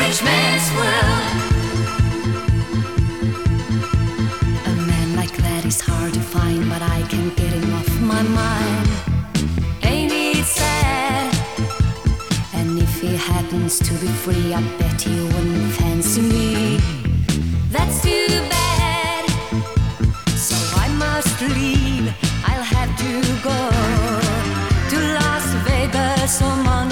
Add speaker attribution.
Speaker 1: strange man's world. A man like that is hard to find, but I can't get him off my mind. Ain't it sad? And if he happens to be free, I bet he wouldn't fancy me. That's too bad. So I must leave. I'll have to go to Las Vegas on Monday.